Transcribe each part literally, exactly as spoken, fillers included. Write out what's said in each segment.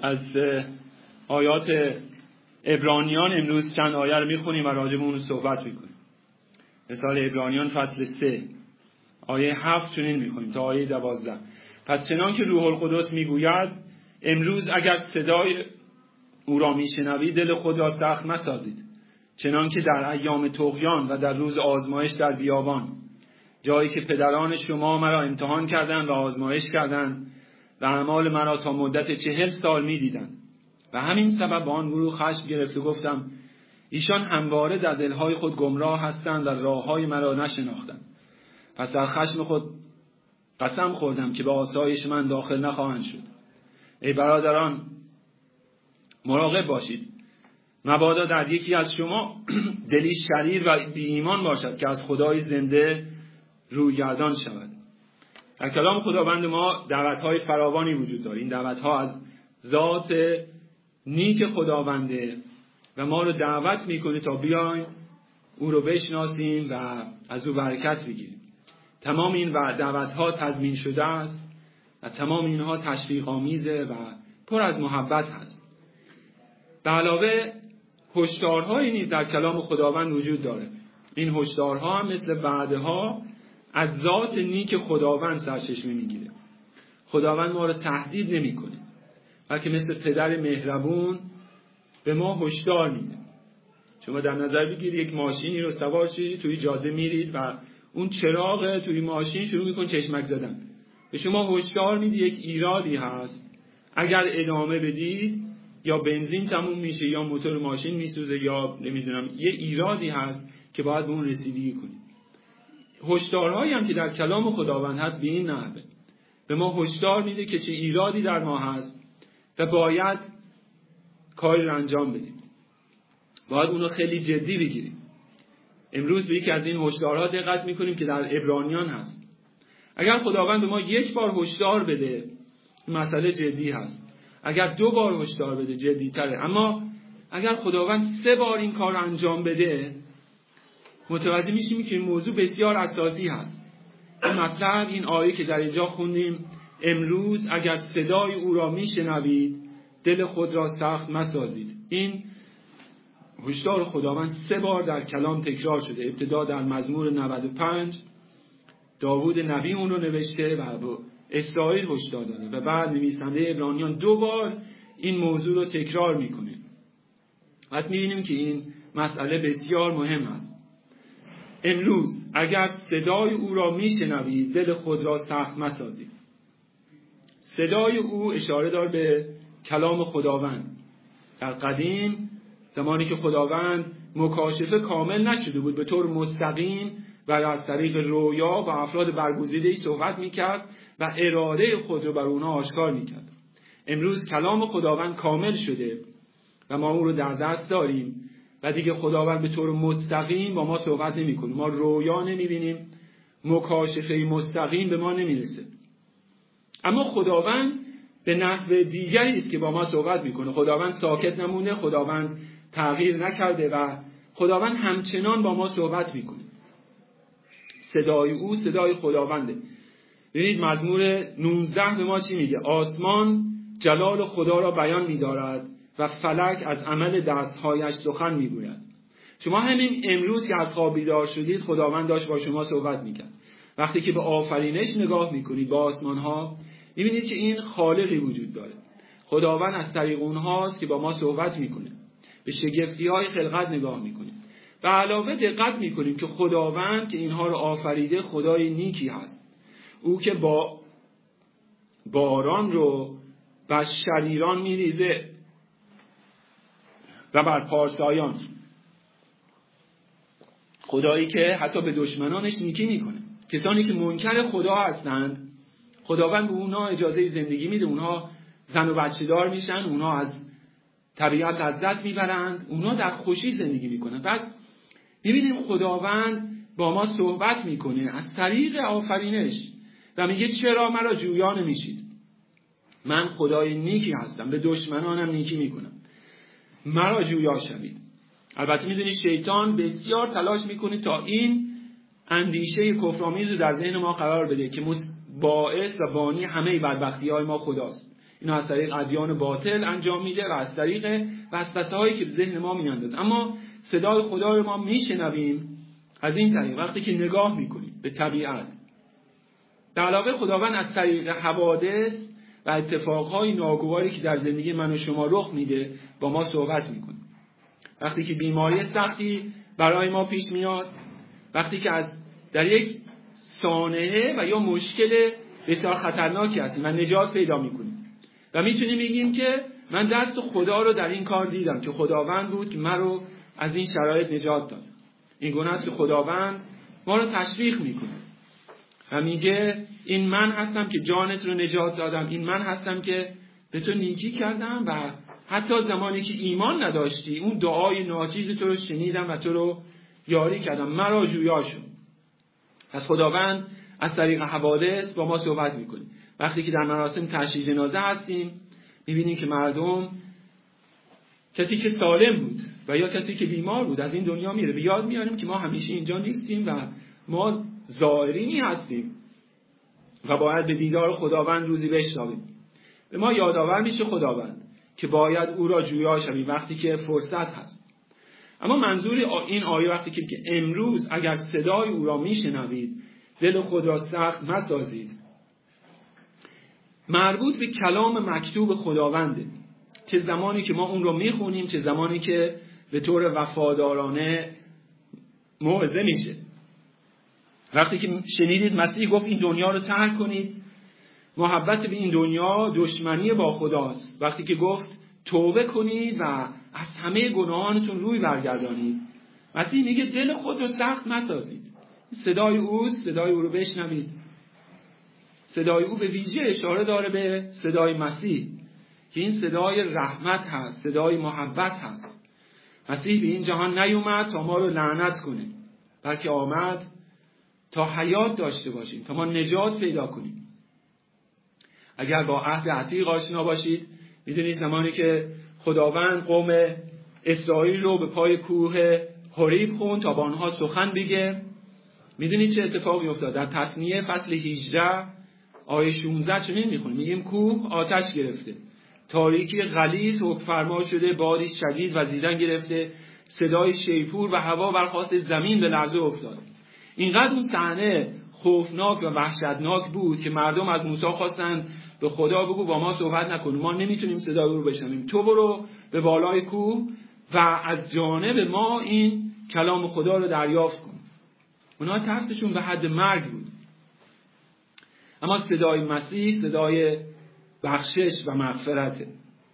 از آیات عبرانیان امروز چند آیه رو میخونیم و راجع به اون صحبت میکنیم. مثال عبرانیان فصل سه آیه هفت چنین میخونیم تا آیه دوازده. پس چنان که روح القدس میگوید امروز اگر صدای او را میشنوید دل خود را سخت مسازید، چنان که در ایام طغیان و در روز آزمایش در بیابان، جایی که پدران شما مرا امتحان کردند و آزمایش کردند و اعمال مرا تا مدت چهل سال میدیدند و همین سبب با آن گروه خشم گرفت و گفتم ایشان همواره در دلهای خود گمراه هستند و راههای مرا نشناختند. پس در خشم خود قسم خوردم که به آسایش من داخل نخواهند شد. ای برادران مراقب باشید، مبادا در یکی از شما دلی شریر و بی ایمان باشد که از خدای زنده رویگردان شود. در کلام خداوند ما دعوت‌های فراوانی وجود داره. این دعوت‌ها از ذات نیک خداونده و ما رو دعوت میکنه تا بیایم او رو بشناسیم و از او برکت بگیریم. تمام این دعوت‌ها تضمین شده است و تمام اینها تشویق آمیزه و پر از محبت هست. به علاوه هشدارهایی نیز در کلام خداوند وجود داره. این هشدارها هم مثل وعده‌ها از ذات نیک خداوند سرچشمه میگیره. خداوند ما رو تهدید نمیکنه، بلکه مثل پدر مهربون به ما هشدار میده. شما در نظر بگیرید یک ماشینی رو سوار شید، توی جاده میرید و اون چراغ توی ماشین شروع میکنه چشمک زدن. به شما هشدار میده یک ایرادی هست، اگر ادامه بدید یا بنزین تموم میشه یا موتور ماشین میسوزه یا نمیدونم یه ایرادی هست که باید به اون رسیدگی کنید. هشدارهایی هم که در کلام خداوند هست به این نحوه به ما هشدار میده که چه ایرادی در ما هست و باید کاری رو انجام بدیم، باید اونو خیلی جدی بگیریم. امروز به یکی از این هشدارها دقت میکنیم که در عبرانیان هست. اگر خداوند به ما یک بار هشدار بده مسئله جدی هست، اگر دو بار هشدار بده جدی تره، اما اگر خداوند سه بار این کار رو انجام بده متوجه میشیم که این موضوع بسیار اساسی هست. این مطلب، این آیه که در اینجا خوندیم، امروز اگر صدای او را میشنوید دل خود را سخت مسازید، این هشدار خداوند سه بار در کلام تکرار شده. ابتدا در مزمور نود و پنج داوود نبی اون رو نوشته و به اسرائیل هشدار داده و بعد نویسنده عبرانیان دو بار این موضوع رو تکرار میکنه. پس میبینیم که این مسئله بسیار مهم است. امروز اگر صدای او را میشنوید دل خود را سخت مسازید. صدای او اشاره دار به کلام خداوند. در قدیم زمانی که خداوند مکاشفه کامل نشده بود به طور مستقیم و از طریق رویا و افراد برگزیده‌ای صحبت میکرد و اراده خود رو بر اونها آشکار میکرد. امروز کلام خداوند کامل شده و ما اون رو در دست داریم و دیگه خداوند به طور مستقیم با ما صحبت نمیکنه. ما رویا نمیبینیم، مکاشفه مستقیم به ما نمیرسه. اما خداوند به نحو دیگری است که با ما صحبت میکنه. خداوند ساکت نمونه، خداوند تغییر نکرده و خداوند همچنان با ما صحبت میکنه. صدای او صدای خداونده. ببینید مزمور نوزده به ما چی میگه؟ آسمان جلال خدا را بیان می‌دارد و فلک از عمل دست‌هایش سخن می‌گوید. شما همین امروز که از خواب بیدار شدید خداوند داشت با شما صحبت می‌کرد. وقتی که به آفرینش نگاه می‌کنید، با آسمان‌ها، می‌بینید که این خالقی وجود داره. خداوند از طریق اونهاست که با ما صحبت می‌کنه. به شگفتی‌های خلقت نگاه می‌کنیم. و علاوه دقت می‌کنیم که خداوند که اینها رو آفریده خدای نیکی هست. او که با باران رو بر شریران می‌ریزه و بر پارسایان. خدایی که حتی به دشمنانش نیکی میکنه. کسانی که منکر خدا هستند خداوند به اونها اجازه زندگی میده، اونها زن و بچه دار میشن، اونها از طبیعت لذت میبرند، اونها در خوشی زندگی میکنن. پس میبینیم خداوند با ما صحبت میکنه از طریق آفرینش و میگه چرا مرا جویا نمیشید؟ من خدای نیکی هستم، به دشمنانم نیکی میکنم، مرا جویا شوید. البته میدونید شیطان بسیار تلاش میکنه تا این اندیشه کفرآمیز رو در ذهن ما قرار بده که باعث و بانی همه بدبختی های ما خداست. اینو از طریق ادیان باطل انجام میده و از طریق وسوسه هایی که به ذهن ما میاندازه. اما صدای خدا رو ما میشنویم از این طریق وقتی که نگاه میکنیم به طبیعت. در علاوه خداوند از طریق حوادث و اتفاقهای ناگواری که در زندگی من و شما رخ میده با ما صحبت میکنه. وقتی که بیماری سختی برای ما پیش میاد، وقتی که از در یک سانحه و یا مشکل بسیار خطرناکی هستیم و نجات پیدا میکنیم و میتونیم بگیم که من دست خدا رو در این کار دیدم که خداوند بود که من رو از این شرایط نجات داد. این گونه است که خداوند ما رو تشویق میکنه و میگه این من هستم که جانت رو نجات دادم، این من هستم که به تو نیکی کردم و حتی زمانی که ایمان نداشتی اون دعای ناچیز تو رو شنیدم و تو رو یاری کردم، مرا جویا شد. پس خداوند از طریق حوادث با ما صحبت میکنه. وقتی که در مراسم تشییع جنازه هستیم میبینیم که مردم، کسی که سالم بود و یا کسی که بیمار بود از این دنیا میره. به یاد میاریم که ما همیشه اینجا نیستیم و ما زائرینی هستیم و باید به دیدار خداوند روزی بشتابیم. به ما یادآور میشه خداوند که باید او را جویا شویم وقتی که فرصت هست. اما منظور این آیه وقتی که امروز اگر صدای او را میشنوید دل خود را سخت مسازید، مربوط به کلام مکتوب خداونده. چه زمانی که ما اون رو میخونیم، چه زمانی که به طور وفادارانه موعظه میشه. وقتی که شنیدید مسیح گفت این دنیا رو ترک کنید، محبت به این دنیا دشمنی با خداست. وقتی که گفت توبه کنید و از همه گناهانتون روی برگردانید، مسیح میگه دل خود رو سخت مسازید. صدای اوست، صدای او رو بشنوید. صدای او به ویژه اشاره داره به صدای مسیح که این صدای رحمت هست، صدای محبت هست. مسیح به این جهان نیومد تا ما رو لعنت کنه، بلکه آمد تا حیات داشته باشیم، تا ما نجات پیدا کنیم. اگر با عهد عتیق آشنا باشید میدونید زمانی که خداوند قوم اسرائیل رو به پای کوه حریب خوند تا با آنها سخن بگه، میدونید چه اتفاقی افتاد؟ در تثنیه فصل هجده آیه شانزده چنین میخونیم، میگیم کوه آتش گرفته، تاریکی غلیظ حکم فرما شده، بادی شدید وزیدن گرفته، صدای شیپور و هوا برخاست، زمین به لرزه افتاد. اینقدر اون صحنه خوفناک و وحشتناک بود که مردم از موسی خواستند به خدا بگو با ما صحبت نکن، ما نمیتونیم صدای او رو بشنویم، تو برو به بالای کوه و از جانب ما این کلام خدا رو دریافت کن. اونا ترسشون به حد مرگ بود. اما صدای مسیح صدای بخشش و مغفرته.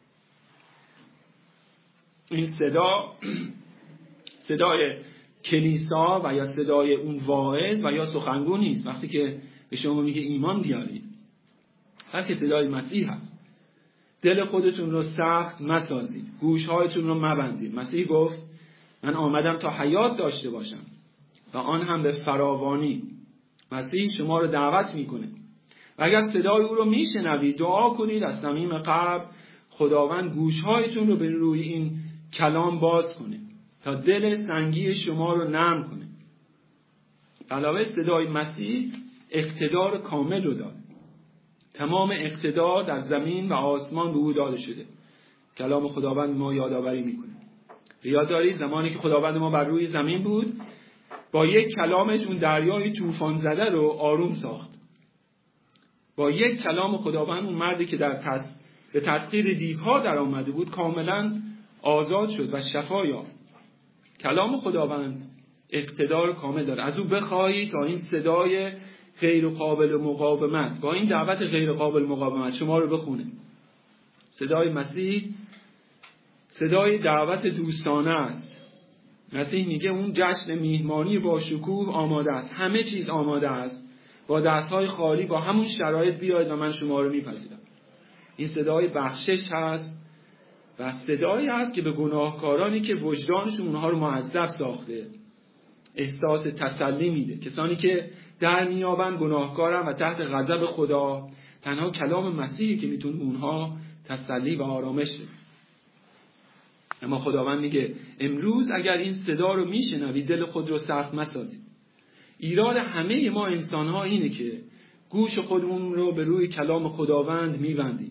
این صدا صدای کلیسا و یا صدای اون واعظ و یا سخنگو نیست وقتی که به شما میگه ایمان بیارید، بلکه صدای مسیح هست. دل خودتون رو سخت مسازید، گوشهایتون رو مبندید. مسیح گفت من آمدم تا حیات داشته باشم و آن هم به فراوانی. مسیح شما رو دعوت میکنه و اگر صدای او رو میشنوید دعا کنید از صمیم قلب خداوند گوشهایتون رو به روی این کلام باز کنه تا دل سنگی شما رو نرم کنه. علاوه صدای مسیح اقتدار کامل رو داره. تمام اقتدار در زمین و آسمان به او داده شده. کلام خداوند ما یادآوری میکنه. یاد دارید زمانی که خداوند ما بر روی زمین بود با یک کلامش اون دریای طوفان زده رو آروم ساخت. با یک کلام خداوند اون مردی که در تس... به تسخیر دیوها در آمده بود کاملا آزاد شد و شفا یافت. کلام خداوند اقتدار کامل داره. از او بخواهید تا این صدای غیر قابل مقاومت، با این دعوت غیر قابل مقاومت شما رو بخونه. صدای مسیح صدای دعوت دوستانه است. مسیح میگه اون جشن میهمانی با شکوه آماده است، همه چیز آماده است، با دستهای خالی با همون شرایط بیاید و من شما رو میپذیرم. این صدای بخشش هست و صدایی هست که به گناهکارانی که وجدانشون اونها رو معذب ساخته احساس تسلی میده. کسانی که در میابن گناهکارن و تحت غضب خدا، تنها کلام مسیحی که میتونه اونها تسلی و آرامش بده. اما خداوند میگه امروز اگر این صدا رو میشنوید دل خود رو سخت مسازید. ایراد همه ما انسان‌ها اینه که گوش خودمون رو به روی کلام خداوند میبندیم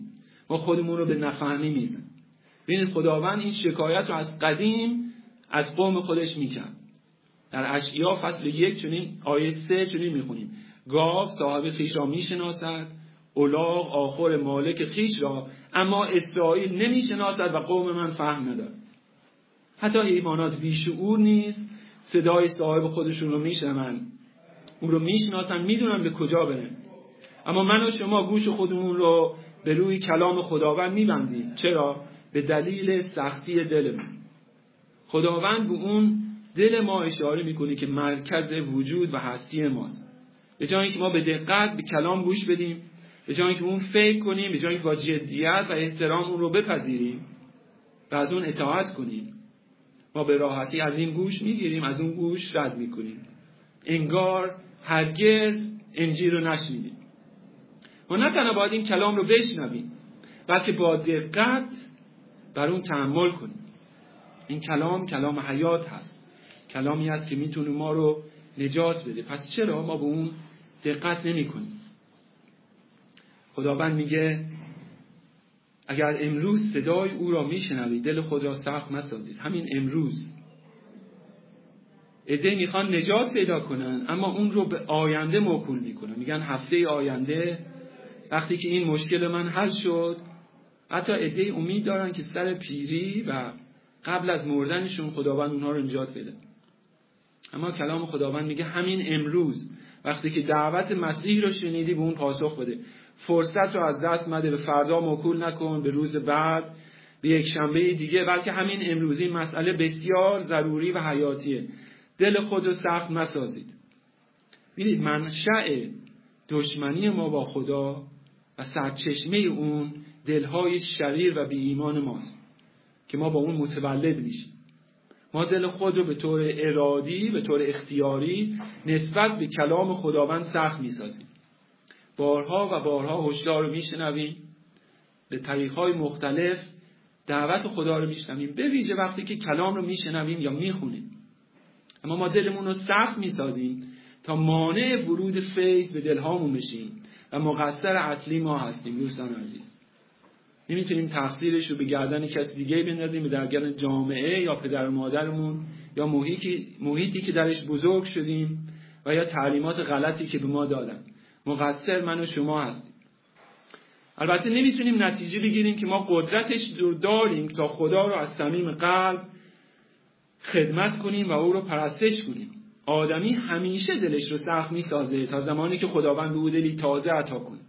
ما خودمون رو به نفهمی میزن. ببینید خداوند این شکایت رو از قدیم از قوم خودش میکرد. در اشعیا فصل یک چنین آیه سه چنین میخونیم: گاو صاحب خویش را میشناسد، الاغ آخر مالک خویش را، اما اسرائیل نمیشناسد و قوم من فهم ندارد. حتی حیوانات بیشعور نیست صدای صاحب خودشون رو میشنون، اون رو میشناسن، میدونن به کجا برن. اما من و شما گوش خودمون رو به روی کلام خداوند میبندیم. چرا؟ به دلیل سختی دلمون. خداوند به اون دل ما اشاره میکنه که مرکز وجود و هستی ماست. به جای اینکه ما به دقت به کلام گوش بدیم، به جای اینکه اون فکر کنیم، به جای اینکه با جدیت و احترام اون رو بپذیریم و از اون اطاعت کنیم، ما به راحتی از این گوش میگیریم، از اون گوش رد میکنیم، انگار هرگز انجیل رو نشنیدیم. ما نه تنها باید این کلام رو بشنویم، بلکه با دقت بر اون تأمل کنیم. این کلام کلام حیات هست، کلامی هست که میتونه ما رو نجات بده. پس چرا ما به اون دقت نمی کنیم؟ خداوند میگه اگر امروز صدای او را میشنوید دل خود را سخت مسازید. همین امروز عده‌ای میخوان نجات پیدا کنن، اما اون رو به آینده موکول میکنن. میگن هفته آینده وقتی که این مشکل من حل شد. حتی عده‌ای امید دارن که سر پیری و قبل از مردنشون خداوند اونها رو نجات بده. اما کلام خداوند میگه همین امروز وقتی که دعوت مسیح رو شنیدی به اون پاسخ بده. فرصت رو از دست مده، به فردا موکول نکن، به روز بعد، به یک شنبه دیگه، بلکه همین امروز. این مسئله بسیار ضروری و حیاتیه. دل خود رو سخت مسازید. ببینید منشأ دشمنی ما با خدا و سرچشمه اون دلهای شریر و بی ایمان ماست که ما با اون متولد میشیم. ما دل خود رو به طور ارادی، به طور اختیاری نسبت به کلام خداوند سخت میسازیم. بارها و بارها هشدار رو میشنویم، به طریقهای مختلف دعوت خدا رو میشنویم، به ویژه وقتی که کلام رو میشنویم یا میخونیم. اما ما دلمون رو سخت میسازیم تا مانع ورود فیض به دلهامون بشیم و مقصر اصلی ما هستیم. دوستان عزیز، نمیتونیم تقصیرش رو به گردن کسی دیگه بندازیم، به گردن جامعه یا پدر و مادرمون یا محیطی محیطی که درش بزرگ شدیم و یا تعلیمات غلطی که به ما دادن. مقصر من و شما هستیم. البته نمیتونیم نتیجه بگیریم که ما قدرتش رو داریم تا خدا رو از صمیم قلب خدمت کنیم و او رو پرستش کنیم. آدمی همیشه دلش رو سخت میسازه تا زمانی که خداوند به او دلی تازه عطا کنه.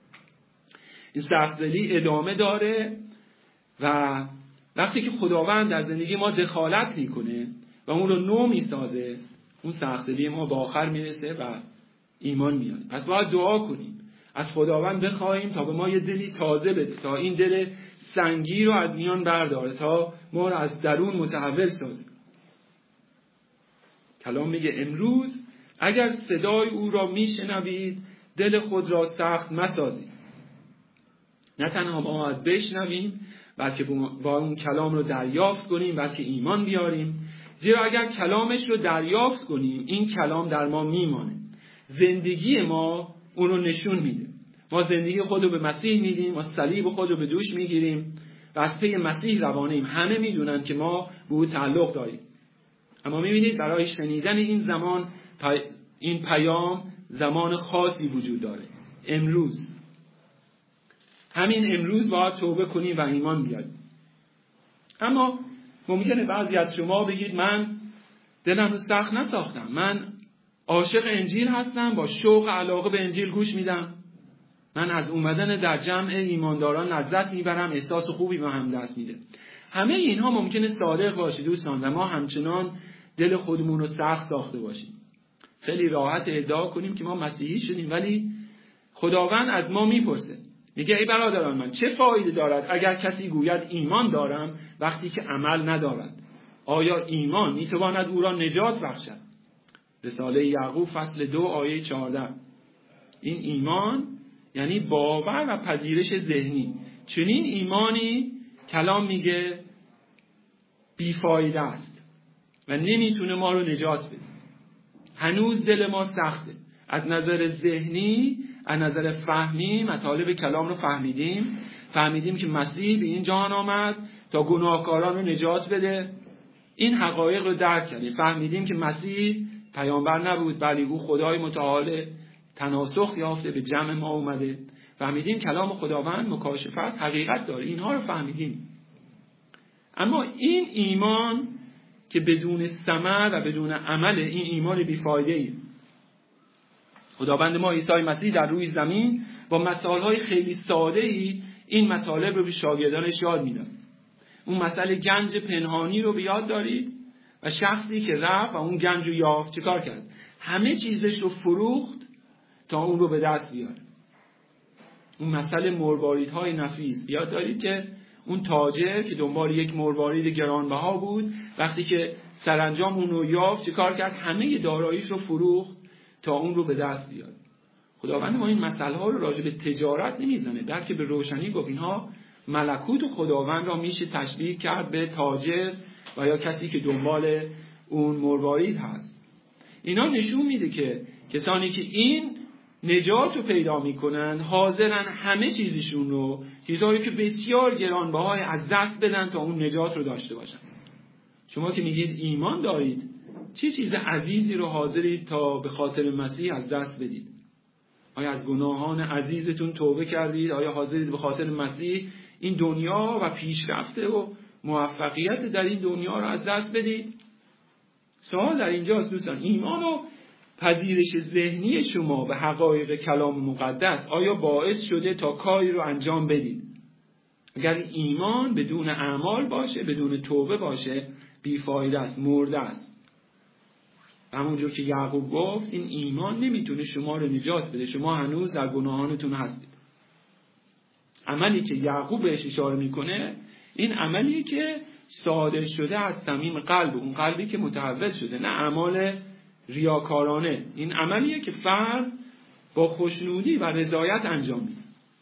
این سخت‌دلی ادامه داره و وقتی که خداوند در زندگی ما دخالت میکنه و اون رو نو میسازه، اون سخت‌دلی ما به آخر میرسه و ایمان میاد. پس باید دعا کنیم، از خداوند بخوایم تا به ما یه دلی تازه بده، تا این دل سنگی رو از میان برداره، تا ما رو از درون متحول سازه. کلام میگه امروز اگر صدای او را میشنوید دل خود را سخت مسازید. نه تنها ما باید بشنویم، بلکه با اون کلام رو دریافت کنیم، بلکه ایمان بیاریم. زیرا اگر کلامش رو دریافت کنیم، این کلام در ما میمانه. زندگی ما اون رو نشون میده. ما زندگی خود رو به مسیح میدیم، ما صلیب خود رو به دوش میگیریم و از پی مسیح روانیم. همه میدونن که ما به او تعلق داریم. اما میبینید برای شنیدن این زمان این پیام زمان خاصی وجود داره. امروز، همین امروز باید توبه کنیم و ایمان بیاریم. اما ممکنه بعضی از شما بگید من دلم رو سخت نساختم، من عاشق انجیل هستم، با شوق علاقه به انجیل گوش میدم، من از اومدن در جمع ایمانداران لذت میبرم، احساس خوبی به هم دست میده. همه اینها ممکنه صادق باشه دوستان و ما همچنان دل خودمون رو سخت ساخته باشیم. خیلی راحت ادعا کنیم که ما مسیحی شدیم، ولی خداوند از ما میپرسه، میگه ای برادران من، چه فایده دارد اگر کسی گوید ایمان دارم وقتی که عمل ندارد؟ آیا ایمان میتواند او را نجات بخشد؟ رساله یعقوب فصل دو آیه چهارده. این ایمان یعنی باور و پذیرش ذهنی. چنین ایمانی کلام میگه بیفایده است و نمیتونه ما رو نجات بده. هنوز دل ما سخته. از نظر ذهنی، از نظر فهمی مطالب کلام رو فهمیدیم، فهمیدیم که مسیح به این جهان آمد تا گناهکاران رو نجات بده. این حقایق رو درک کردیم. فهمیدیم که مسیح پیامبر نبود، بلی او خدای متعال تناسخ یافته به جمع ما اومده. فهمیدیم کلام خداوند مکاشفه است، حقیقت داره. اینها رو فهمیدیم. اما این ایمان که بدون ثمر و بدون عمل، این ایمان بیفایده‌ای. خداوند ما عیسی مسیح در روی زمین با مثالهای خیلی ساده‌ای این مطالب رو به شاگردانش یاد میداد. اون مسئله گنج پنهانی رو به یاد دارید و شخصی که رفت و اون گنج رو یافت چیکار کرد؟ همه چیزش رو فروخت تا اون رو به دست بیاره. اون مسئله مرواریدهای نفیس یاد دارید که اون تاجر که دنبال یک مروارید گرانبها بود، وقتی که سرانجام اون رو یافت چیکار کرد؟ همه داراییش رو فروخت تا اون رو به دست بیاره. خداوند ما این مسئله ها رو راجع به تجارت نمیزنه، بلکه به روشنی گفت اینها ملکوت خداوند را میشه تشبیه کرد به تاجر و یا کسی که دنبال اون مروارید هست. اینا نشون میده که کسانی که این نجات رو پیدا میکنن حاضرن همه چیزشون رو، چیزهایی که بسیار گرانبهای، از دست بدن تا اون نجات رو داشته باشن. شما که میگید ایمان دارید، چه چیز عزیزی رو حاضرید تا به خاطر مسیح از دست بدید؟ آیا از گناهان عزیزتون توبه کردید؟ آیا حاضرید به خاطر مسیح این دنیا و پیشرفته و موفقیت در این دنیا رو از دست بدید؟ سوال در اینجاست دوستان، ایمان و پذیرش ذهنی شما به حقایق کلام مقدس آیا باعث شده تا کاری رو انجام بدید؟ اگر ایمان بدون اعمال باشه، بدون توبه باشه، بیفایده است، مرده است. همونجور که یعقوب گفت این ایمان نمیتونه شما رو نجات بده، شما هنوز در گناهانتون هستید. عملی که یعقوب بهش اشاره میکنه این عملی که صادر شده از صمیم قلب، اون قلبی که متحول شده، نه اعمال ریاکارانه. این عملیه که فرد با خوشنودی و رضایت انجام میده.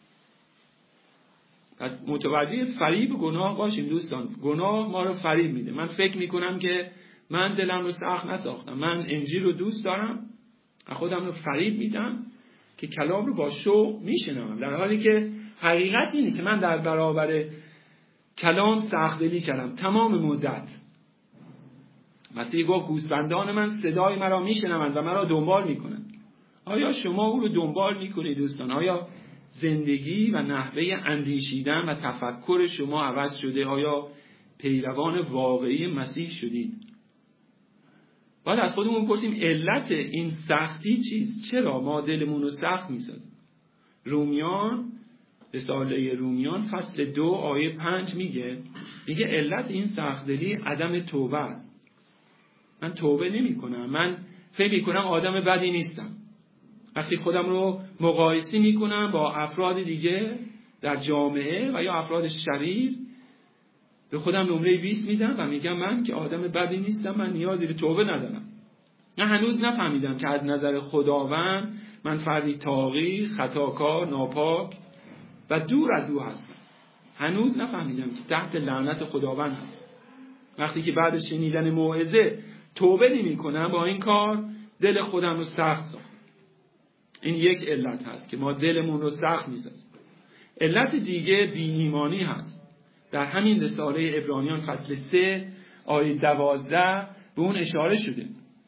پس متوجه فریب گناه باشیم دوستان. گناه ما رو فریب میده. من فکر میکنم که من دلم رو سخت نساختم، من انجیل رو دوست دارم، خودم رو فریب میدم که کلام رو با شوق میشنوم، در حالی که حقیقت اینه که من در برابر کلام سخت دلی کردم تمام مدت. مسیح گفت گوسفندان من صدای مرا میشنوند و مرا دنبال میکنند. آیا شما او رو دنبال میکنید دوستان؟ آیا زندگی و نحوه اندیشیدن و تفکر شما عوض شده؟ آیا پیروان واقعی مسیح شدید؟ باید از خودمون پرسیم علت این سختی چیست؟ چرا ما دلمون رو سخت میسازیم؟ رومیان، رساله رومیان فصل دو آیه پنج میگه میگه علت این سخت‌دلی عدم توبه است. من توبه نمی کنم، من فکر می کنم آدم بدی نیستم. وقتی خودم رو مقایسه می کنم با افراد دیگه در جامعه و یا افراد شریر، به خودم نمره بیست میدم و میگم من که آدم بدی نیستم، من نیازی به توبه ندارم. نه، هنوز نفهمیدم که از نظر خداوند من فردی طاغی، خطاکار، ناپاک و دور از او هستم. هنوز نفهمیدم که تحت لعنت خداوند هستم. وقتی که بعد شنیدن موعظه توبه نمی کنم، با این کار دل خودم رو سخت ساختم. این یک علت هست که ما دلمون رو سخت می‌سازیم. علت دیگه بی ایمانی هست. در همین رساله عبرانیان فصل سه آیه دوازده به اون اشاره شده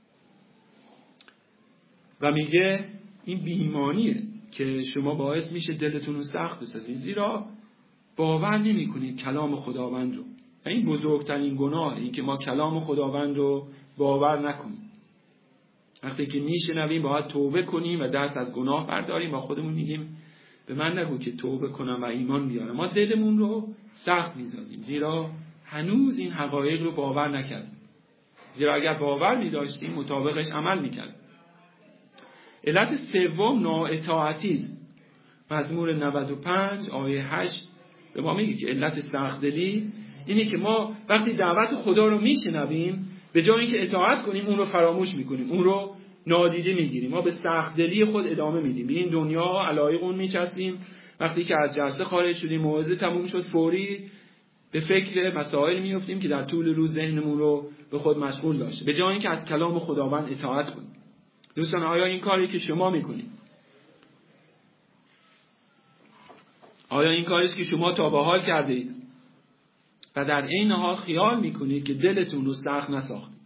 و میگه این بی ایمانیه که شما باعث میشه دلتون رو سخت بسازید، زیرا باور نمی کنید کلام خداوند رو. و این بزرگترین گناه، این که ما کلام خداوند رو باور نکنیم. وقتی که میشنویم باید توبه کنیم و دست از گناه برداریم و خودمون میگیم به من نگو که توبه کنم و ایمان بیارم. ما دلمون رو سخت میسازیم زیرا هنوز این حقایق رو باور نکردیم. زیرا اگر باور میداشتیم مطابقش عمل میکردیم. علت سوم نااطاعتی است. مزمور نود و پنج آیه هشت به ما میگه که علت سخت‌دلی اینه که ما وقتی دعوت خدا رو میشنویم به جای اینکه اطاعت کنیم اون رو فراموش میکنیم، اون رو نادیده میگیریم. ما به سخت‌دلی خود ادامه میدیم، به این دنیا علایق اون میچسبیم. وقتی که از جلسه خارج شدیم، موعظه تموم شد، فوری به فکر مسائل میافتیم که در طول روز ذهنمون رو به خود مشغول داشته، به جای اینکه از کلام خداوند اطاعت کنیم. دوستان، آیا این کاری که شما میکنید آیا این کاریست که شما تا به حال کردید و در عین حال خیال میکنید که دلتون رو سخت نساختید؟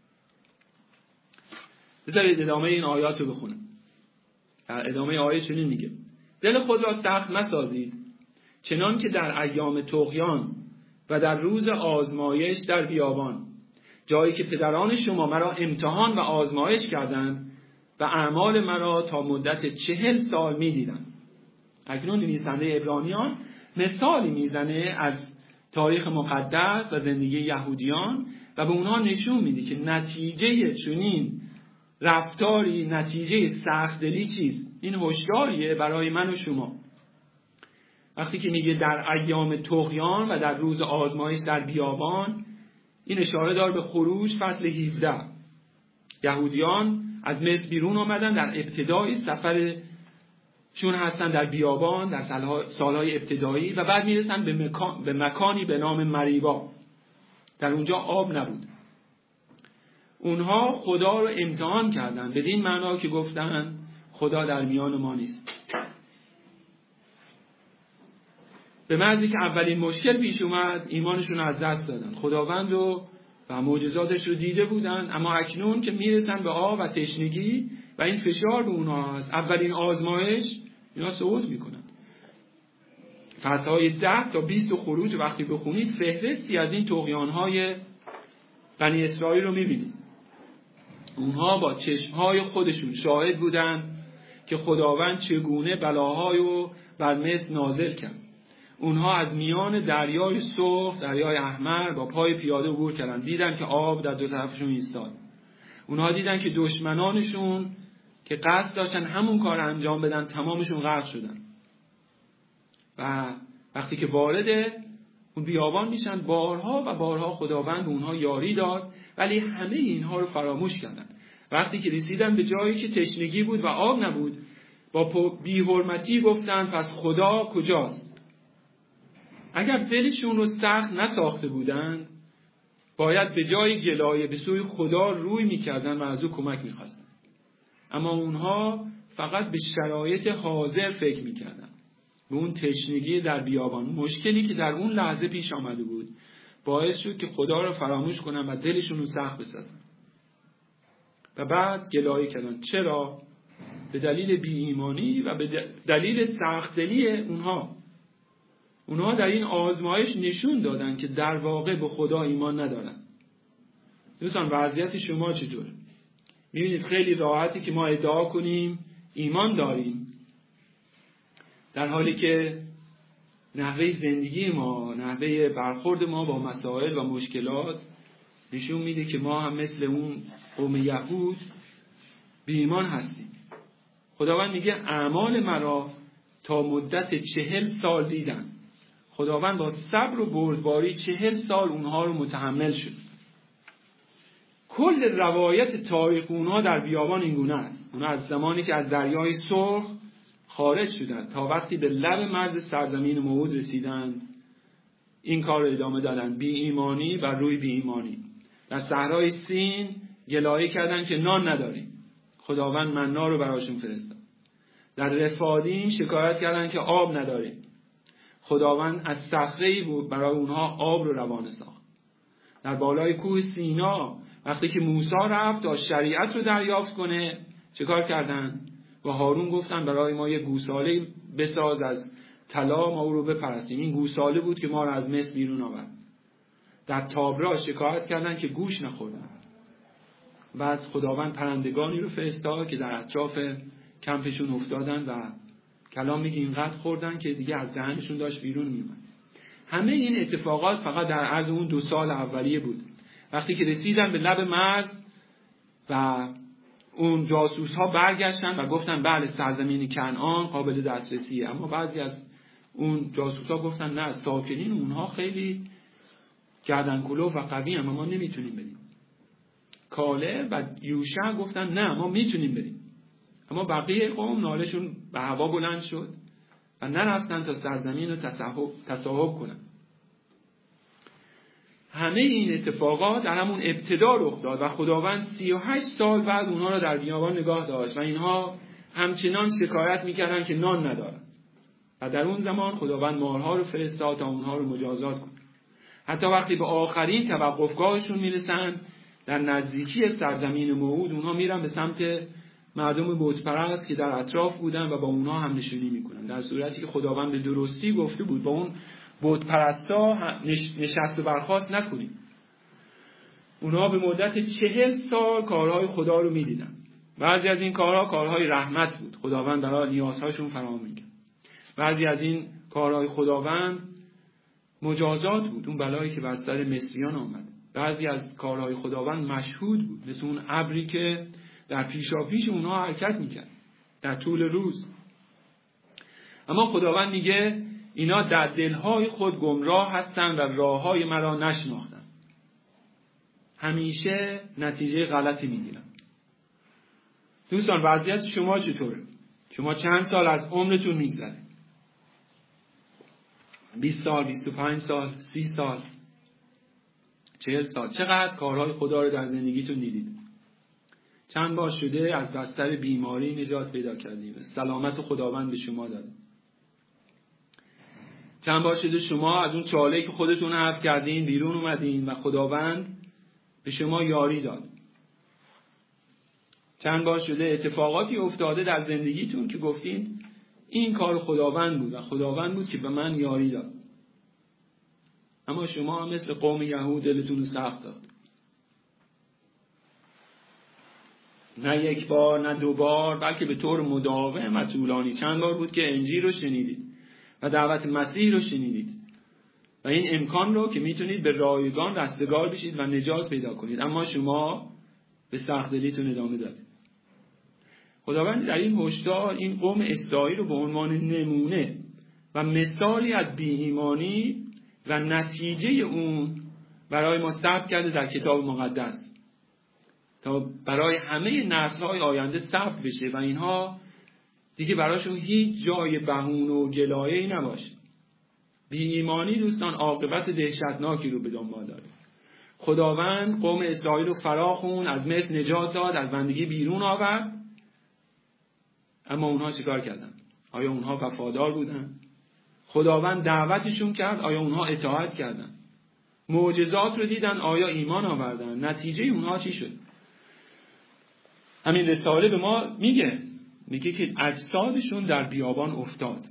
بذارید ادامه این آیات رو بخونم. در ادامه آیه چنین میگه: دل خود را سخت نسازید، چنان که در ایام طغیان و در روز آزمایش در بیابان، جایی که پدران شما مرا امتحان و آزمایش کردند و اعمال مرا تا مدت چهل سال میدیدند. اکنون نویسنده عبرانیان مثالی میزنه از تاریخ مقدس و زندگی یهودیان و به اونها نشون میده که نتیجه چنین رفتاری، نتیجه سخت‌دلی چیست. این هشداریه برای من و شما. وقتی که میگه در ایام طغیان و در روز آزمایش در بیابان، این اشاره دار به خروج فصل هفده. یهودیان از مصر بیرون آمدن، در ابتدای سفرشون هستن در بیابان در سالهای ابتدایی و بعد میرسن به, مکان، به مکانی به نام مریبا. در اونجا آب نبود. اونها خدا رو امتحان کردن، بدین معنا که گفتن خدا در میان ما نیست. به محضی که اولین مشکل پیش اومد ایمانشون رو از دست دادن. خداوند رو و معجزاتش رو دیده بودن، اما اکنون که میرسن به آب و تشنگی و این فشار به اونها هست، اولین آزمایش، اینا سقوط میکنن. فصلهای ده تا بیست خروج وقتی بخونید فهرستی از این طغیانهای بنی اسرائیل رو میبینید. اونها با چشمهای خودشون شاهد بودن که خداوند چگونه بلاهای رو بر مصر نازل کرد. اونها از میان دریای سرخ، دریای احمر با پای پیاده عبور کردن. دیدن که آب در دو طرفشون ایستاد. اونها دیدن که دشمنانشون که قصد داشتن همون کار انجام بدن تمامشون غرق شدن. و وقتی که وارد اون بیابان میشن، بارها و بارها خداوند به اونها یاری داد، ولی همه اینها رو فراموش کردن. وقتی که رسیدن به جایی که تشنگی بود و آب نبود، با بی‌حرمتی گفتن پس خدا کجاست؟ اگر دلشون رو سخت نساخته بودند، باید به جای گلایه به سوی خدا روی میکردن و از او کمک میخواستن. اما اونها فقط به شرایط حاضر فکر میکردن، به اون تشنگی در بیابان. مشکلی که در اون لحظه پیش آمده بود باعث شد که خدا رو فراموش کنن و دلشون رو سخت بسازن و بعد گلایه کردن. چرا؟ به دلیل بی ایمانی و به دلیل سخت‌دلی اونها. اونها در این آزمایش نشون دادن که در واقع به خدا ایمان ندارن. دوستان وضعیت شما چطور؟ میبینید خیلی راحتی که ما ادعا کنیم ایمان داریم، در حالی که نحوه زندگی ما، نحوه برخورد ما با مسائل و مشکلات نشون میده که ما هم مثل اون قوم یهود بی ایمان هستیم. خداوند میگه اعمال مرا تا مدت چهل سال دیدن. خداوند با صبر و بردباری چهل سال اونها رو متحمل شد. کل روایت تاریخ اونها در بیابان این گونه است. اونها از زمانی که از دریای سرخ خارج شدند تا وقتی به لب مرز سرزمین موعود رسیدند این کار رو ادامه دادن. بی ایمانی و روی بی ایمانی. در صحرای سین گلایه کردند که نان نداریم. خداوند مننا رو براشون فرستاد. در رفادیم شکایت کردند که آب نداریم. خداوند از صخره‌ای بود برای اونها آب رو روانه ساخت. در بالای کوه سینا وقتی که موسی رفت تا شریعت رو دریافت کنه چه کار کردن؟ و هارون گفتن برای ما یه گوساله بساز از طلا ما او رو بپرستیم. این گوساله بود که ما رو از مصر بیرون آورد. در تابرا شکایت کردن که گوش نخوردن. بعد خداوند پرندگانی رو فرستاد که در اطراف کمپشون افتادن و کلام میگه اینقدر خوردن که دیگه از دهنشون داشت بیرون میومد. همه این اتفاقات فقط در عرض اون دو سال اولیه بود. وقتی که رسیدن به لب مرز و اون جاسوس ها برگشتن و گفتن بله سرزمین کنعان قابل دسترسیه، اما بعضی از اون جاسوس ها گفتن نه، ساکنین اونها خیلی گردنکلوف و قوی هم، ما نمیتونیم بریم. کاله و یوشع گفتن نه ما میتونیم بریم. اما بقیه قوم نالشون به هوا بلند شد و نرفتن تا سرزمین رو تصاحب کنن. همه این اتفاقات در همون ابتدا رخ داد و خداوند سی و هشت سال بعد اونها رو در بیابان نگاه داشت و اینها همچنان شکایت میکردن که نان ندارن. و در اون زمان خداوند مارها رو فرستاد تا اونها رو مجازات کنه. حتی وقتی به آخرین توقفگاهشون میرسن در نزدیکی سرزمین موعود، اونها میرن به سمت مردم بت پرست که در اطراف بودن و با اونها هم نشینی میکنن، در صورتی که خداوند به درستی گفته بود با اون بت پرستا نشست و برخاست نکنید. اونها به مدت چهل سال کارهای خدا رو میدیدن. بعضی از این کارها کارهای رحمت بود، خداوند برای نیازهاشون فراهم میکرد. بعضی از این کارهای خداوند مجازات بود، اون بلایی که بر سر مصریان آمد. بعضی از کارهای خداوند مشهود بود، مثل اون ابری که در پیشاپیش اونها حرکت میکرد در طول روز. اما خداوند میگه اینا در دلهای خود گمراه هستن و راههای مرا نشناختن. همیشه نتیجه غلطی میگیرن. دوستان وضعیت شما چطوره؟ شما چند سال از عمرتون میگذره؟ بیست سال، بیست و پنج سال، سی سال، چهل سال. چقدر کارهای خدا رو در زندگیتون دیدید؟ چند بار شده از بستر بیماری نجات پیدا کردید؟ سلامت خداوند به شما داد. چند بار شده شما از اون چاله‌ای که خودتون حفظ کردین بیرون اومدین و خداوند به شما یاری داد؟ چند بار شده اتفاقاتی افتاده در زندگیتون که گفتین این کار خداوند بود و خداوند بود که به من یاری داد، اما شما مثل قوم یهود دلتون رو سخت داد؟ نه یک بار، نه دو بار، بلکه به طور مداوم و طولانی چند بار بود که انجیل رو شنیدید و دعوت مسیح رو شنیدید و این امکان رو که میتونید به رایگان رستگار بشید و نجات پیدا کنید، اما شما به سخت‌دلیتون ادامه دادید. خداوند در این هشدار این قوم اسرائیل رو به عنوان نمونه و مثالی از بی‌ایمانی و نتیجه اون برای ما ثبت کرده در کتاب مقدس تا برای همه نسل‌های آینده ثبت بشه و اینها دیگه براشون هیچ جای بهونه و گلایه‌ای نباشه. بی‌ایمانی دوستان عاقبت دهشتناکی رو به دنبال داره. خداوند قوم اسرائیل رو فراخون، از مصر نجات داد، از بندگی بیرون آورد، اما اونها چیکار کردن؟ آیا اونها وفادار بودن؟ خداوند دعوتشون کرد، آیا اونها اطاعت کردن؟ معجزات رو دیدن، آیا ایمان آوردن؟ نتیجه اونها چی شد؟ همین رساله به ما میگه میگه که اجسادشون در بیابان افتاد،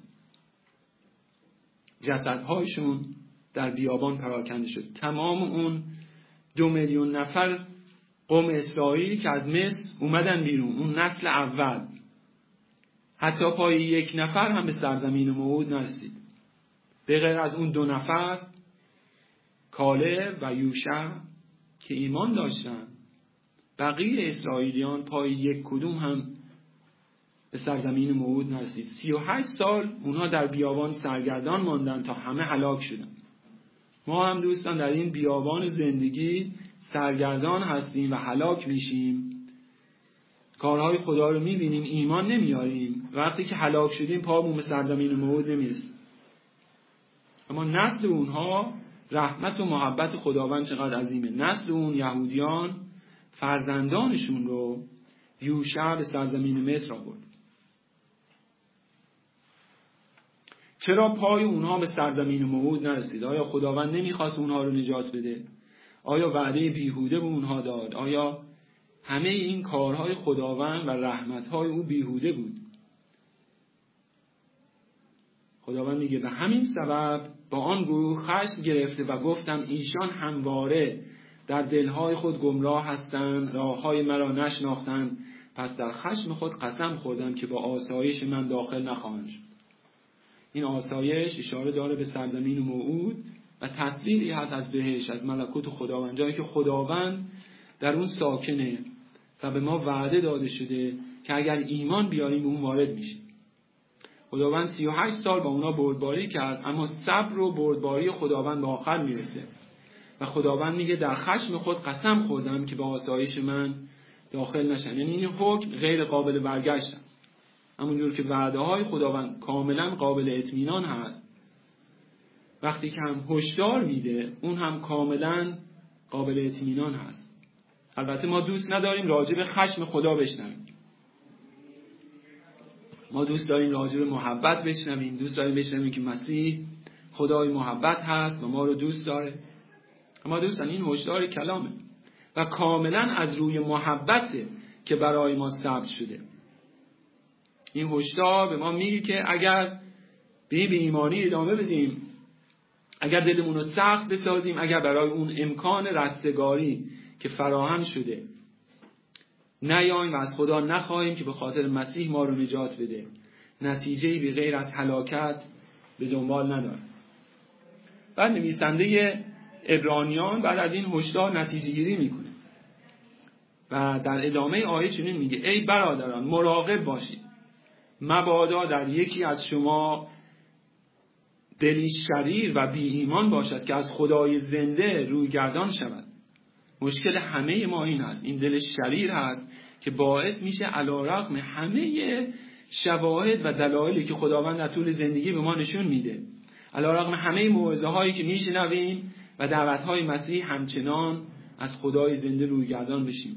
جسدهایشون در بیابان پراکنده شد. تمام اون دو میلیون نفر قوم اسرائیلی که از مصر اومدن بیرون، اون نسل اول، حتی پای یک نفر هم به سرزمین موعود نرسید، به غیر از اون دو نفر کالب و یوشع که ایمان داشتن. بقیه اسرائیلیان پای یک کدوم هم به سرزمین موعود نرسید. سی و هشت سال اونها در بیابان سرگردان ماندن تا همه هلاک شدن. ما هم دوستان در این بیابان زندگی سرگردان هستیم و هلاک میشیم. کارهای خدا رو میبینیم، ایمان نمیاریم، وقتی که هلاک شدیم پامون به سرزمین موعود نمیرسیم. اما نسل اونها رحمت و محبت خداوند چقدر عظیمه. نسل اون یهودیان فرزندانشون رو یوشع به سرزمین مصر آورد. چرا پای اونها به سرزمین موعود نرسید؟ آیا خداوند نمیخواست اونها رو نجات بده؟ آیا وعده بیهوده به اونها داد؟ آیا همه این کارهای خداوند و رحمتهای او بیهوده بود؟ خداوند میگه به همین سبب با آن گروه خشم گرفته و گفتم ایشان همواره در دلهای خود گمراه هستند، راههای مرا نشناختند، پس در خشم خود قسم خوردم که با آسایش من داخل نخواهند شد. این آسایش اشاره داره به سرزمین موعود و تصویری هست از بهشت، از ملکوت خداوند، جایی که خداوند در اون ساکنه و به ما وعده داده شده که اگر ایمان بیاریم به اون وارد میشیم. خداوند سی و هشت سال با اونا بردباری کرد، اما صبر و بردباری خداوند به آخر میرسه و خداوند میگه در خشم خود قسم خوردم که به آسایش من داخل نشن. یعنی این حکم غیر قابل برگشت است. همونجور که وعده های خداوند کاملا قابل اطمینان هست، وقتی که هم هشدار میده اون هم کاملا قابل اطمینان هست. البته ما دوست نداریم راجع به خشم خدا بشنویم. ما دوست داریم راجع به محبت بشنویم، دوست داریم بشنویم که مسیح خدای محبت هست و ما رو دوست داره. اما دوستان این هشدار کلامه و کاملا از روی محبته که برای ما ثبت شده. این هشدار به ما میگه که اگر به این ایمانی ادامه بدیم، اگر دلمون رو سخت بسازیم، اگر برای اون امکان رستگاری که فراهم شده نیاییم و از خدا نخواهیم که به خاطر مسیح ما رو نجات بده، نتیجه‌ای به غیر از هلاکت به دنبال نداره. بعد نویسنده عبرانیان بعد از این هشدار نتیجه گیری میکنه و در ادامه آیه چنین میگه: ای برادران مراقب باشید، مبادا در یکی از شما دلی شریر و بی ایمان باشد که از خدای زنده روی گردان شود. مشکل همه ما این هست، این دل شریر هست که باعث میشه علیرغم همه شواهد و دلایلی که خداوند در طول زندگی به ما نشون میده، علیرغم همه موعظه هایی که میشنویم و دعوت های مسیح، همچنان از خدای زنده روی گردان بشیم.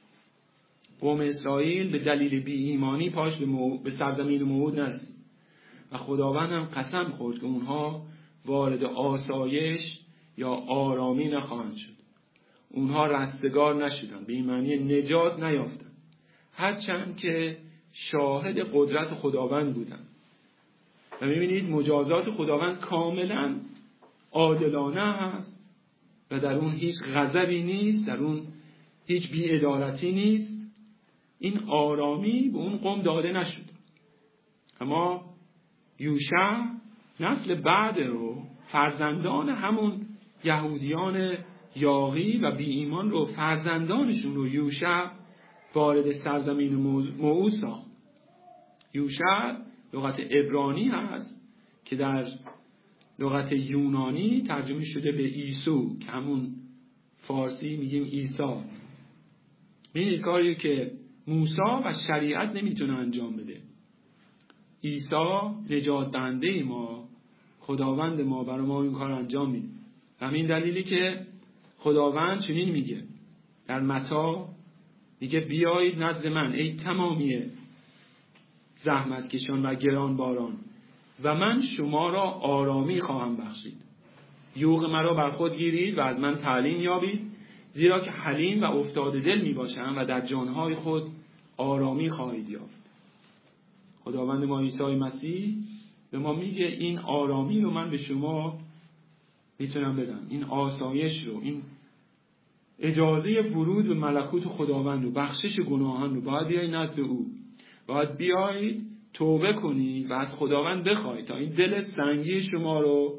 قوم اسرائیل به دلیل بی ایمانی پاش به, مو... به سرزمین موعود نرسید و خداوند هم قسم خورد که اونها وارد آسایش یا آرامی نخواهند شد. اونها رستگار نشدند، به این معنی نجات نیافتند، هرچند که شاهد قدرت خداوند بودند. و می‌بینید مجازات خداوند کاملا عادلانه هست و در اون هیچ غضبی نیست، در اون هیچ بی‌عدالتی نیست. این آرامی به اون قوم داده نشد. اما یوشع نسل بعد رو، فرزندان همون یهودیان یاغی و بی ایمان رو، فرزندانشون رو یوشع وارد سرزمین موعود ساخت. یوشع لغت عبرانی هست که در لغت یونانی ترجمه شده به عیسو که همون فارسی میگیم عیسی. این کاری که موسی و شریعت نمیتونه انجام بده. عیسی نجات دهنده ما، خداوند ما، برای ما این کار انجام میده. همین دلیلی که خداوند چنین میگه در متی، میگه بیایید نزد من ای تمامی زحمت کشان و گران باران و من شما را آرامی خواهم بخشید. یوغ مرا بر خود گیرید و از من تعلیم یابید، زیرا که حلیم و افتاده دل می باشم و در جانهای خود آرامی خواهید یافت. خداوند ما عیسی مسیح به ما میگه این آرامی رو من به شما میتونم بدم، این آسایش رو، این اجازه ورود به ملکوت خداوند رو، بخشش گناهان رو. باید بیایید نزد او، باید بیایید توبه کنید و از خداوند بخواید تا این دل سنگی شما رو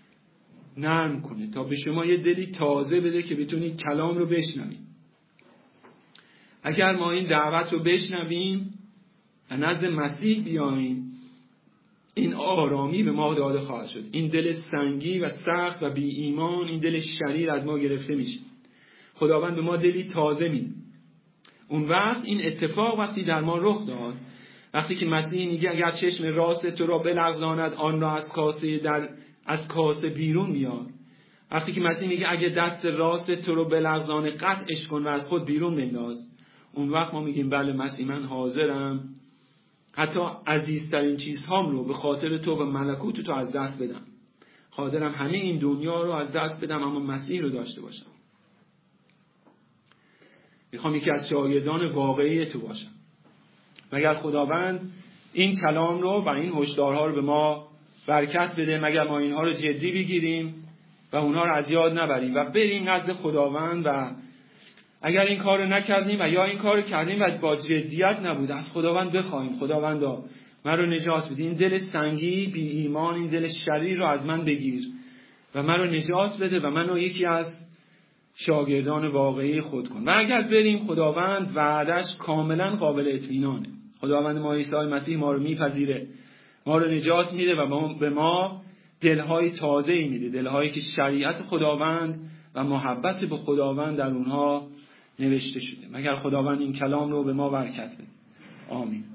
نرم کنه، تا به شما یه دلی تازه بده که بتونید کلام رو بشنوید. اگر ما این دعوت رو بشنویم و نزد مسیح بیاییم، این آرامی به ما داده خواهد شد. این دل سنگی و سخت و بی ایمان، این دل شریر از ما گرفته میشه. خداوند به ما دلی تازه میده. اون وقت این اتفاق وقتی در ما رخ داد، وقتی که مسیح میگه اگر چشم راست تو را بلغزاند آن را از کاسه در از کاسه بیرون بیار، وقتی که مسیح میگه اگه دست راست تو رو بلغزانه قطعش کن و از خود بیرون بنداز، اون وقت ما میگیم بله مسیح من حاضرم حتی عزیزترین چیزهام رو به خاطر تو و ملکوت تو از دست بدم. حاضرم همه این دنیا رو از دست بدم اما مسیح رو داشته باشم. میخوام یکی از شاگردان واقعی تو باشم. مگر خداوند این کلام رو و این هشدارها رو به ما برکت بده، مگر ما اینها رو جدی بگیریم و اونها رو از یاد نبریم و بریم نزد خداوند. و اگر این کار رو نکردیم و یا این کار رو کردیم و با جدیت نبود، از خداوند بخوایم خداوندا من رو نجات بده، این دل سنگی بی ایمان، این دل شریر رو از من بگیر و من رو نجات بده و من رو یکی از شاگردان واقعی خود کن. و اگر بریم خداوند وعدش کاملا قابل اطمینانه. خداوند ما عیسی مسیح ما رو میپذیره، ما رو نجات میده و به ما دلهای تازه‌ای میده، دلهایی که شریعت خداوند و محبت به خداوند در اونها نوشته شده. مگر خداوند این کلام رو به ما برکت بده. آمین.